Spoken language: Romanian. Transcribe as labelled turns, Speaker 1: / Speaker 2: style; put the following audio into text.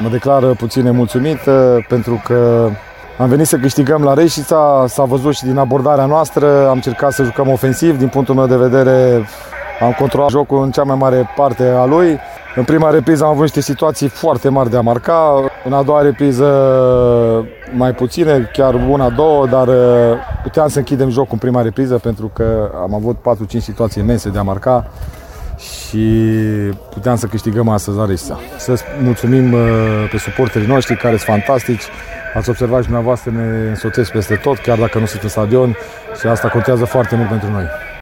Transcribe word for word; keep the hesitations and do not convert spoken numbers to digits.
Speaker 1: Mă declar puțin nemulțumit pentru că am venit să câștigăm la Reșița, s-a văzut și din abordarea noastră, am încercat să jucăm ofensiv, din punctul meu de vedere am controlat jocul în cea mai mare parte a lui. În prima repriză am avut niște situații foarte mari de a marca, în a doua repriză mai puține, chiar una, două, dar puteam să închidem jocul în prima repriză pentru că am avut patru cinci situații imense de a marca și puteam să câștigăm astăzi la Reșița. Să mulțumim pe suporterii noștri care sunt fantastici. Ați observat și dumneavoastră, ne însoțesc peste tot, chiar dacă nu sunt în stadion, și asta contează foarte mult pentru noi.